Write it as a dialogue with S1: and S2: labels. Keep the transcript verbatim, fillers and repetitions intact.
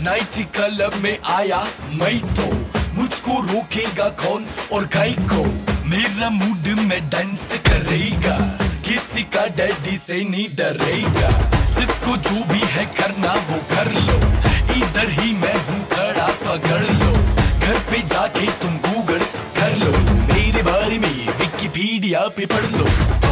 S1: Night club में आया मैं तो, मुझको रोकेगा कौन और गाय को। मेरा मूड में डांस करेगा, किसी का डैडी से नहीं डरेगा। जिसको जो भी है करना वो कर लो, इधर ही मैं हूँ खड़ा पकड़ लो। घर पे जाके तुम गूगल कर लो, मेरे बारे में विकिपीडिया पे पढ़ लो।